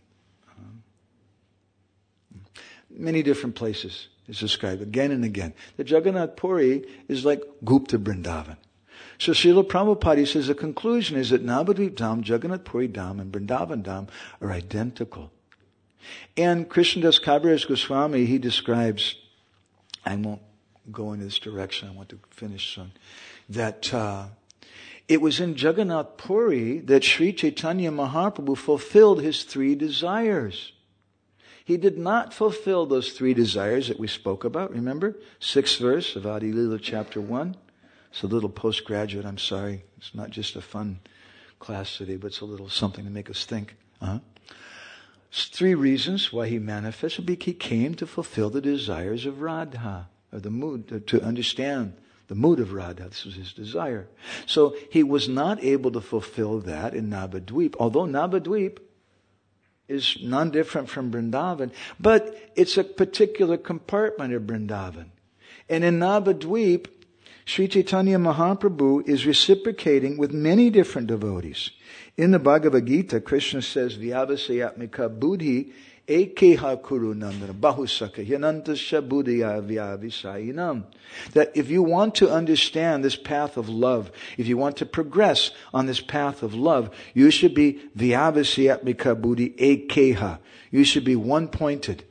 Uh, many different places is described again and again. The Jagannath Puri is like Gupta Vrindavan. So Srila Prabhupada says the conclusion is that Navadvip Dham, Jagannath Puri Dham, and Vrindavan Dham are identical. And Krishnadas Kaviraj Goswami, he describes, I won't go in this direction. I want to finish soon. That uh, it was in Jagannath Puri that Sri Chaitanya Mahaprabhu fulfilled his three desires. He did not fulfill those three desires that we spoke about. Remember? Sixth verse of Adi Lila chapter one. It's a little postgraduate, I'm sorry. It's not just a fun class today, but it's a little something to make us think. Uh-huh. Three reasons why he manifested. He came to fulfill the desires of Radha, or the mood, to understand the mood of Radha. This was his desire. So he was not able to fulfill that in Navadvip, although Navadvip is non-different from Vrindavan, but it's a particular compartment of Vrindavan. And in Navadvip, Sri Chaitanya Mahaprabhu is reciprocating with many different devotees. In the Bhagavad Gita, Krishna says, Vyavasayatmika buddhi ekeha kuru nandana bahusaka yanantasya buddhya vyavisayinam. That if you want to understand this path of love, if you want to progress on this path of love, you should be vyavasayatmika buddhi ekeha. You should be one-pointed.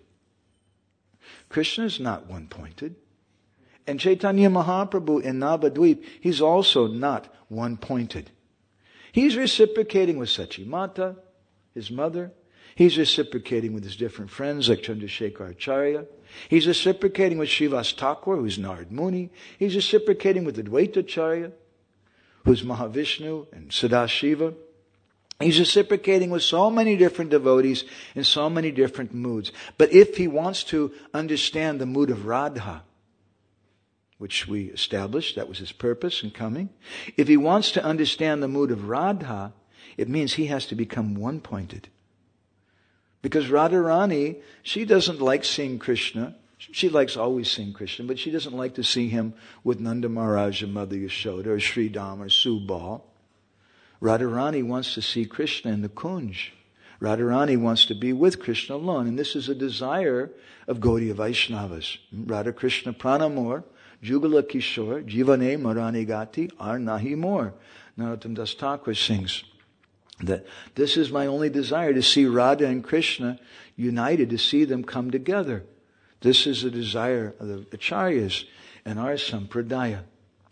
Krishna is not one-pointed. And Chaitanya Mahaprabhu in Navadvip, he's also not one-pointed. He's reciprocating with Sachimata, his mother. He's reciprocating with his different friends like Chandrasekhar Acharya. He's reciprocating with Srivas Thakur, who's Narad Muni. He's reciprocating with Advaita Acharya, who's Mahavishnu and Sadashiva. He's reciprocating with so many different devotees in so many different moods. But if he wants to understand the mood of Radha, which we established, that was his purpose in coming. If he wants to understand the mood of Radha, it means he has to become one-pointed. Because Radharani, she doesn't like seeing Krishna. She likes always seeing Krishna, but she doesn't like to see him with Nanda Maharaj and Mother Yashoda or Sri Dam or Subal. Radharani wants to see Krishna in the Kunj. Radharani wants to be with Krishna alone. And this is a desire of Gaudiya Vaishnavas. Radha Krishna Pranamor, Jugala Kishore, Jivane Marani Gati, Ar Nahi More. Narottam Das Thakur sings that this is my only desire, to see Radha and Krishna united, to see them come together. This is the desire of the Acharyas and our Sampradaya.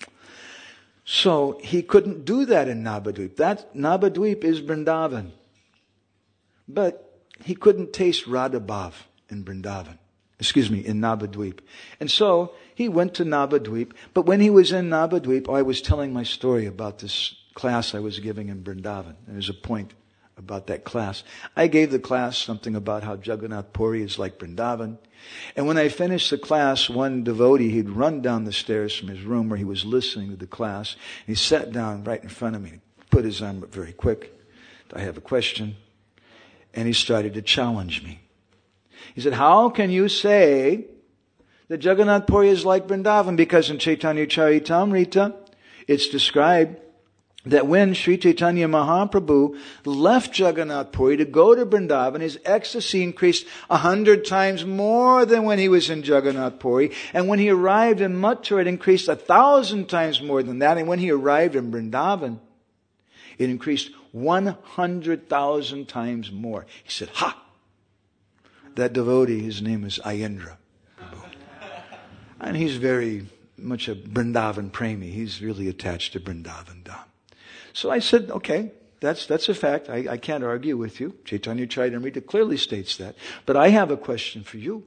So he couldn't do that in Navadvip. That Navadvip is Vrindavan. But he couldn't taste Radha Bhav in Vrindavan. Excuse me, in Navadvip. And so he went to Navadvip. But when he was in Navadvip, oh, I was telling my story about this class I was giving in Vrindavan. There's a point about that class. I gave the class something about how Jagannath Puri is like Vrindavan. And when I finished the class, one devotee, he'd run down the stairs from his room where he was listening to the class. And he sat down right in front of me. He put his arm up very quick. I have a question. And he started to challenge me. He said, how can you say that Jagannath Puri is like Vrindavan? Because in Chaitanya Charitamrita, it's described that when Sri Chaitanya Mahaprabhu left Jagannath Puri to go to Vrindavan, his ecstasy increased a hundred times more than when he was in Jagannath Puri. And when he arrived in Mathura, it increased a thousand times more than that. And when he arrived in Vrindavan, it increased one hundred thousand times more. He said, ha! That devotee, his name is Ayendra. And he's very much a Vrindavan premi. He's really attached to Vrindavan Dham. So I said, okay, that's that's a fact. I, I can't argue with you. Chaitanya Charitamrita clearly states that. But I have a question for you.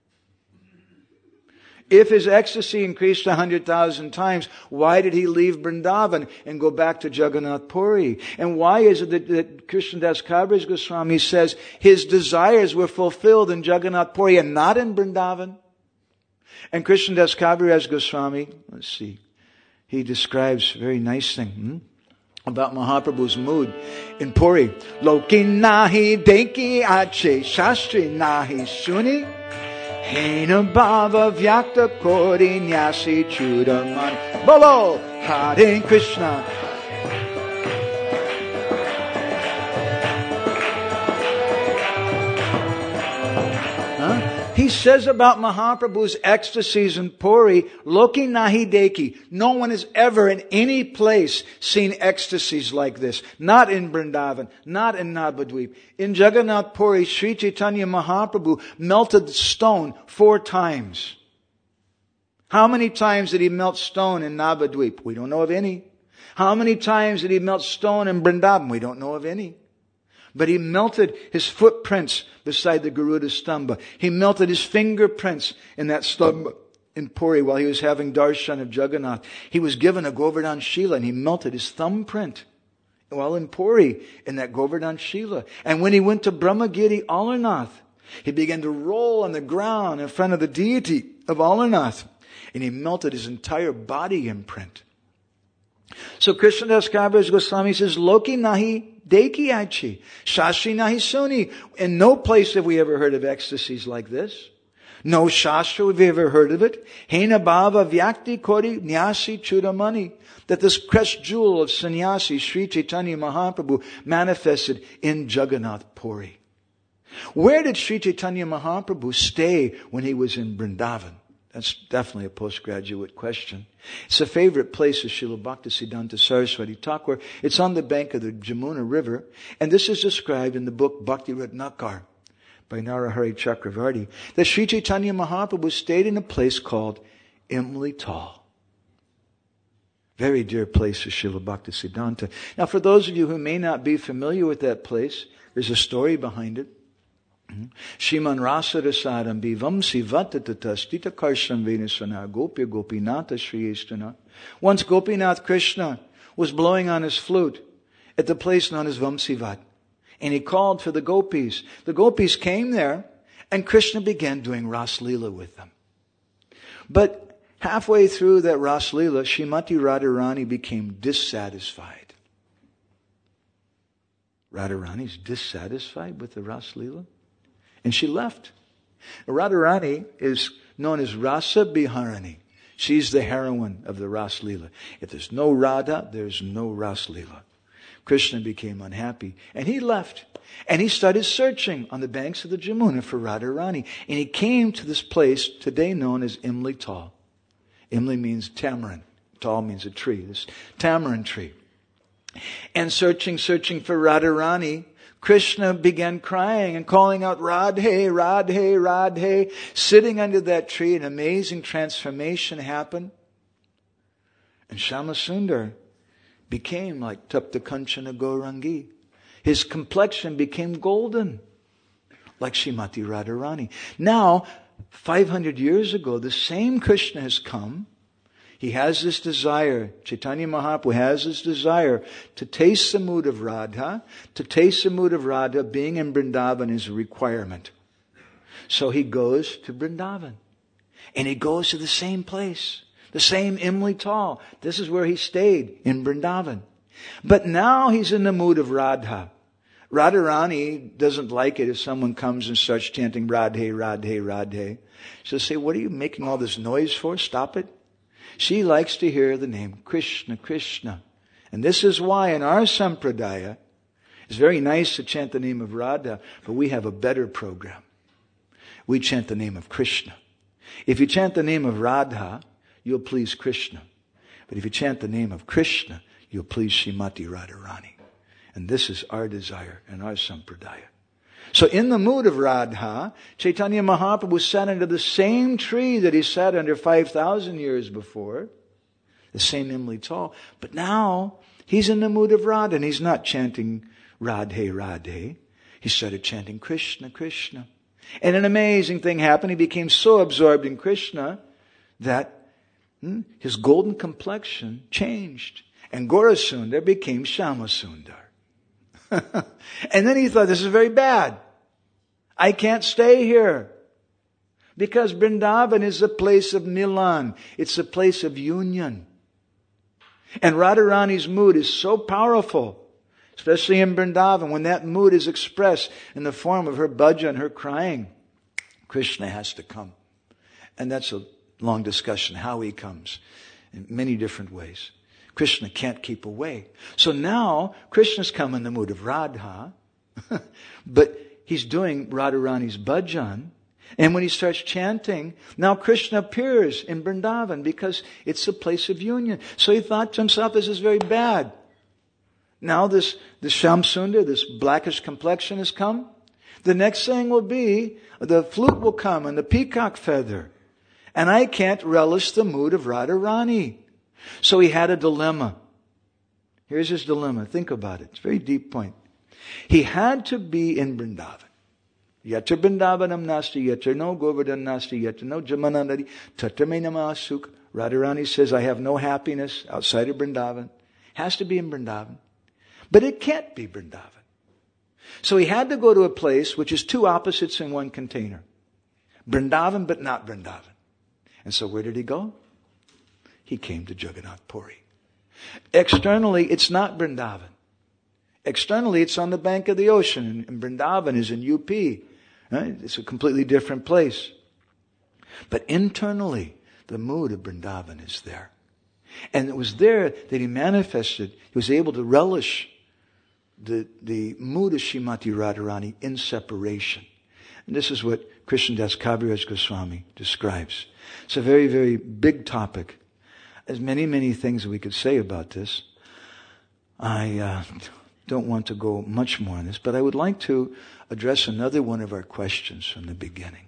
If his ecstasy increased a hundred thousand times, why did he leave Vrindavan and go back to Jagannath Puri? And why is it that, that Krishnadas Kaviraj Goswami says his desires were fulfilled in Jagannath Puri and not in Vrindavan? And Krishnadas Kaviraj Goswami, let's see, he describes a very nice thing hmm, about Mahaprabhu's mood in Puri. Loki nahi deki ache shastri nahi shuni. Hena bhava vyakta kori nyasi chudaman. Bolo Hare Krishna. Huh? He says about Mahaprabhu's ecstasies in Puri, Loki nahi deki. No one has ever in any place seen ecstasies like this. Not in Vrindavan, not in Navadvip. In Jagannath Puri, Sri Chaitanya Mahaprabhu melted stone four times. How many times did he melt stone in Navadvip? We don't know of any. How many times did he melt stone in Vrindavan? We don't know of any. But he melted his footprints beside the Garuda Stamba. He melted his fingerprints in that stamba in Puri while he was having darshan of Jagannath. He was given a Govardhan Shila and he melted his thumbprint while in Puri in that Govardhan Shila. And when he went to Brahmagiri Alarnath, he began to roll on the ground in front of the deity of Alarnath. And he melted his entire body imprint. So Krishnadas Kaviraj Goswami says, Loki nahi deki achi, Shastri nahi suni. In no place have we ever heard of ecstasies like this. No Shastra have we ever heard of it. Hena bhava vyakti kori nyasi chudamani. That this crest jewel of sannyasi, Sri Chaitanya Mahaprabhu, manifested in Jagannath Puri. Where did Sri Chaitanya Mahaprabhu stay when he was in Vrindavan? That's definitely a postgraduate question. It's a favorite place of Srila Bhaktisiddhanta Saraswati Thakur. It's on the bank of the Jamuna River. And this is described in the book Bhakti Ratnakar by Narahari Chakravarti. That Sri Chaitanya Mahaprabhu stayed in a place called Imli Tal. Very dear place of Srila Bhaktisiddhanta. Now for those of you who may not be familiar with that place, there's a story behind it. Shriman Rasarasadam Bivamsi Vatatata Stita Karsham Venasana Gopya Gopinata Shriyestana. Once Gopinath Krishna was blowing on his flute at the place known as Vamsivat. And he called for the gopis. The gopis came there and Krishna began doing Ras Leela with them. But halfway through that Ras Leela, Srimati Radharani became dissatisfied. Radharani's dissatisfied with the Ras Leela? And she left. Radharani is known as Rasa Biharani. She's the heroine of the Ras Leela. If there's no Radha, there's no Ras Leela. Krishna became unhappy and he left. And he started searching on the banks of the Jamuna for Radharani. And he came to this place today known as Imli Tal. Imli means tamarind. Tal means a tree. This tamarind tree. And searching, searching for Radharani, Krishna began crying and calling out, Radhe, Radhe, Radhe. Sitting under that tree, an amazing transformation happened. And Shyamasundar became like Tapta Kanchana Gaurangi. His complexion became golden, like Srimati Radharani. Now, five hundred years ago, the same Krishna has come. He has this desire, Chaitanya Mahaprabhu has this desire to taste the mood of Radha. To taste the mood of Radha, being in Vrindavan is a requirement. So he goes to Vrindavan. And he goes to the same place, the same Imli Tal. This is where he stayed, in Vrindavan. But now he's in the mood of Radha. Radharani doesn't like it if someone comes and starts chanting Radhe, Radhe, Radhe. She'll say, what are you making all this noise for? Stop it. She likes to hear the name Krishna, Krishna. And this is why in our sampradaya, it's very nice to chant the name of Radha, but we have a better program. We chant the name of Krishna. If you chant the name of Radha, you'll please Krishna. But if you chant the name of Krishna, you'll please Srimati Radharani. And this is our desire and our sampradaya. So in the mood of Radha, Chaitanya Mahaprabhu sat under the same tree that he sat under five thousand years before. The same Imli Tal. But now, he's in the mood of Radha and he's not chanting Radhe, Radhe. He started chanting Krishna, Krishna. And an amazing thing happened. He became so absorbed in Krishna that hmm, his golden complexion changed. And Gaurasundar became Shyamasundar. And then he thought, this is very bad. I can't stay here. Because Vrindavan is a place of Milan. It's a place of union. And Radharani's mood is so powerful, especially in Vrindavan, when that mood is expressed in the form of her bhajan, her crying, Krishna has to come. And that's a long discussion, how he comes in many different ways. Krishna can't keep away. So now, Krishna's come in the mood of Radha, but he's doing Radharani's bhajan. And when he starts chanting, now Krishna appears in Vrindavan because it's a place of union. So he thought to himself, this is very bad. Now this, this Shyamsundar, this blackish complexion has come. The next thing will be, the flute will come and the peacock feather. And I can't relish the mood of Radharani. So he had a dilemma. Here's his dilemma. Think about it. It's a very deep point. He had to be in Vrindavan. Yatra Vrindavanam nasti, yatra no Govardhan nasti, yatra no Jamanandari, tatrame namasuk. Radharani says, I have no happiness outside of Vrindavan. Has to be in Vrindavan. But it can't be Vrindavan. So he had to go to a place which is two opposites in one container. Vrindavan, but not Vrindavan. And so where did he go? He came to Jagannath Puri. Externally, it's not Vrindavan. Externally, it's on the bank of the ocean, and Vrindavan is in U P. Right? It's a completely different place. But internally, the mood of Vrindavan is there. And it was there that he manifested, he was able to relish the, the mood of Srimati Radharani in separation. And this is what Krishnadas Kaviraj Goswami describes. It's a very, very big topic. There's many, many things that we could say about this. I uh, don't want to go much more on this, but I would like to address another one of our questions from the beginning.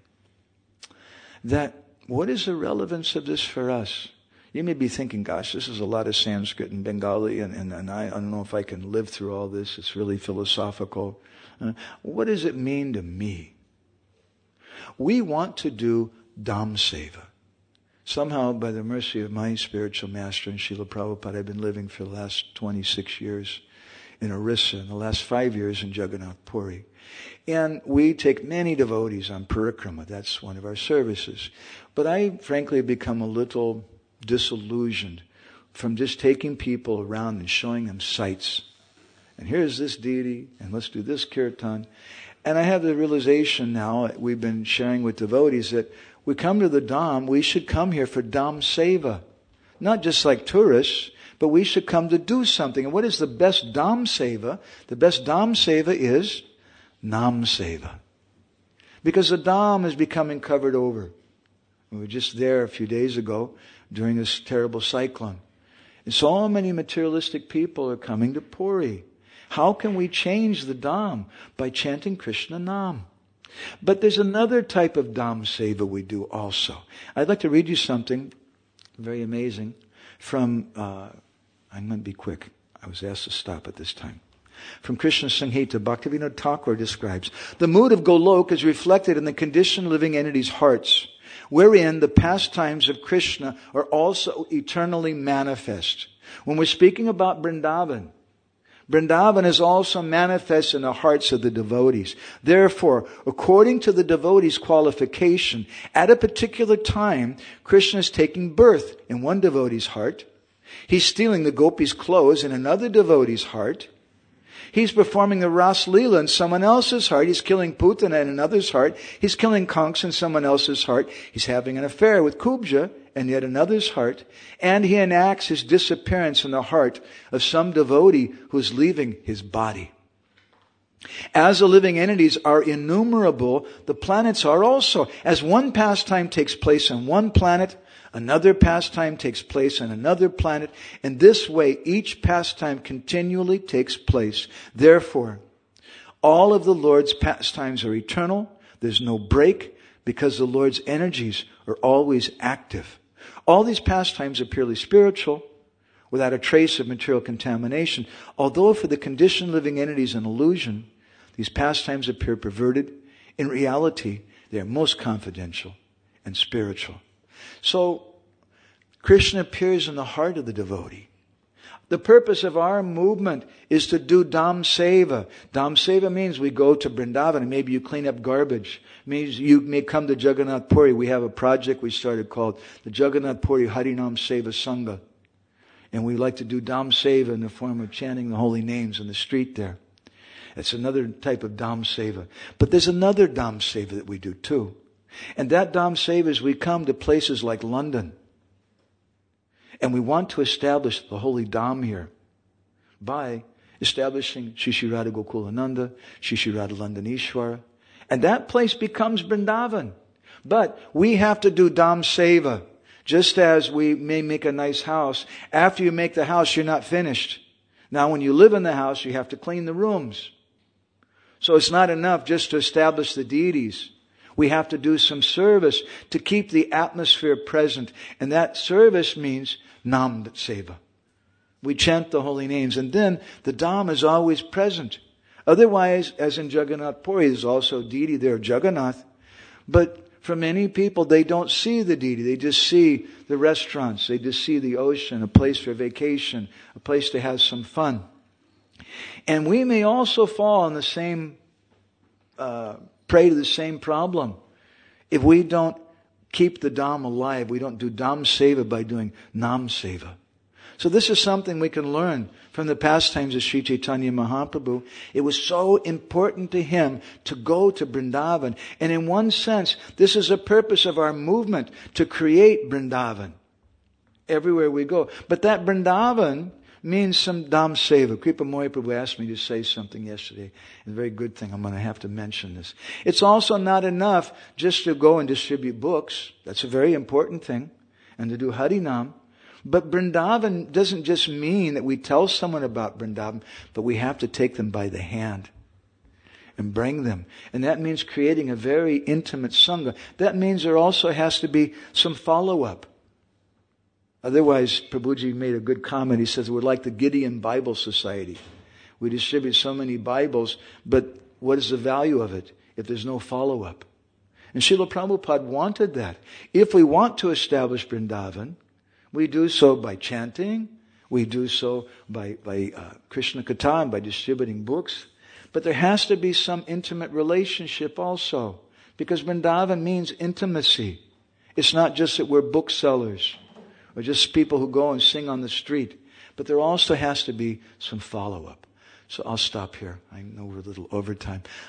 That, what is the relevance of this for us? You may be thinking, gosh, this is a lot of Sanskrit and Bengali, and, and, and I, I don't know if I can live through all this. It's really philosophical. Uh, what does it mean to me? We want to do Dham Seva. Somehow, by the mercy of my spiritual master and Srila Prabhupada, I've been living for the last twenty-six years in Orissa, and the last five years in Jagannath Puri. And we take many devotees on parikrama. That's one of our services. But I, frankly, have become a little disillusioned from just taking people around and showing them sights. And here's this deity, and let's do this kirtan. And I have the realization now, we've been sharing with devotees, that we come to the Dham, we should come here for Dham Seva. Not just like tourists, but we should come to do something. And what is the best Dham Seva? The best Dham Seva is Nam Seva. Because the Dham is becoming covered over. We were just there a few days ago during this terrible cyclone. And so many materialistic people are coming to Puri. How can we change the Dham? By chanting Krishna Nam. But there's another type of Dham Seva we do also. I'd like to read you something very amazing from, uh, I'm going to be quick. I was asked to stop at this time. From Krishna Samhita, Bhaktivinoda Thakur describes, the mood of Golok is reflected in the conditioned living entities' hearts, wherein the pastimes of Krishna are also eternally manifest. When we're speaking about Vrindavan, Vrindavan is also manifest in the hearts of the devotees. Therefore, according to the devotee's qualification, at a particular time, Krishna is taking birth in one devotee's heart. He's stealing the gopis' clothes in another devotee's heart. He's performing the Ras Leela in someone else's heart. He's killing Putana in another's heart. He's killing Kansa in someone else's heart. He's having an affair with Kubja in yet another's heart. And he enacts his disappearance in the heart of some devotee who's leaving his body. As the living entities are innumerable, the planets are also. As one pastime takes place on one planet, another pastime takes place on another planet. In this way, each pastime continually takes place. Therefore, all of the Lord's pastimes are eternal. There's no break because the Lord's energies are always active. All these pastimes are purely spiritual, without a trace of material contamination. Although for the conditioned living entities an illusion, these pastimes appear perverted. In reality, they are most confidential and spiritual. So, Krishna appears in the heart of the devotee. The purpose of our movement is to do Dham Seva. Dham Seva means we go to Vrindavan and maybe you clean up garbage. It means you may come to Jagannath Puri. We have a project we started called the Jagannath Puri Harinam Seva Sangha. And we like to do Dham Seva in the form of chanting the holy names in the street there. It's another type of Dham Seva. But there's another Dham Seva that we do too. And that Dham Seva is we come to places like London. And we want to establish the holy Dham here by establishing Shri Shri Radha Gokulananda, Shri Shri Radha Landanishwara. And that place becomes Vrindavan. But we have to do Dham Seva. Just as we may make a nice house. After you make the house, you're not finished. Now when you live in the house, you have to clean the rooms. So it's not enough just to establish the deities. We have to do some service to keep the atmosphere present. And that service means Nam Seva. We chant the holy names. And then the Dham is always present. Otherwise, as in Jagannath Puri, there's also deity there, Jagannath. But for many people, they don't see the deity. They just see the restaurants. They just see the ocean, a place for vacation, a place to have some fun. And we may also fall on the same, uh, prey to the same problem. If we don't keep the Dham alive, we don't do Dham Seva by doing Nam Seva. So this is something we can learn from the pastimes of Sri Chaitanya Mahaprabhu. It was so important to him to go to Vrindavan. And in one sense, this is a purpose of our movement, to create Vrindavan everywhere we go. But that Vrindavan means some Dham Seva. Kripa Moy Prabhu asked me to say something yesterday. It's a very good thing. I'm going to have to mention this. It's also not enough just to go and distribute books. That's a very important thing. And to do Harinam. But Vrindavan doesn't just mean that we tell someone about Vrindavan, but we have to take them by the hand and bring them. And that means creating a very intimate Sangha. That means there also has to be some follow-up. Otherwise, Prabhuji made a good comment. He says, we're like the Gideon Bible Society. We distribute so many Bibles, but what is the value of it if there's no follow-up? And Srila Prabhupada wanted that. If we want to establish Vrindavan, we do so by chanting. We do so by, by uh, Krishna Katha and by distributing books. But there has to be some intimate relationship also. Because Vrindavan means intimacy. It's not just that we're booksellers or just people who go and sing on the street. But there also has to be some follow-up. So I'll stop here. I know we're a little over time.